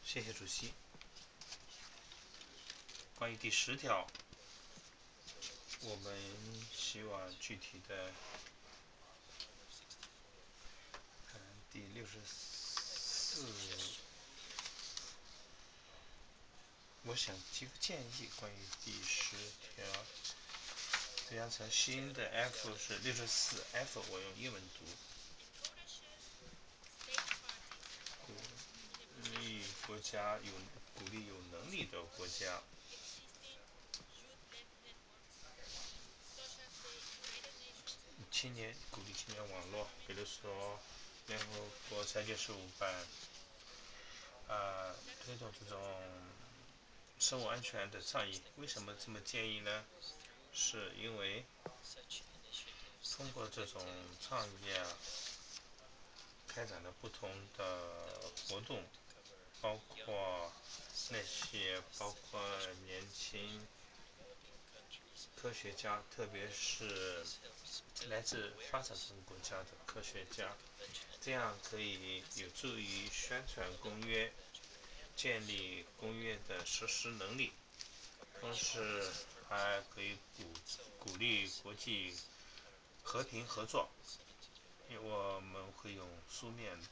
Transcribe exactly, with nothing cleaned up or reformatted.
谢谢主席。关于第十条，我们希望具体的，看第六十四，我想提个建议，关于第十条，这样成新的 F 是六十四 F， 我用英文读。鼓励国家有鼓励有能力的国家。青年鼓励青年网络，比如说联合国裁决事务办，呃，推动这种生物安全的倡议。为什么这么建议呢？是因为通过这种倡议啊，开展了不同的活动，包括那些包括年轻科学家，特别是来自发展中国家的科学家，这样可以有助于宣传公约，建立公约的实施能力，同时还可以鼓鼓励国际和平合作。我们会用书面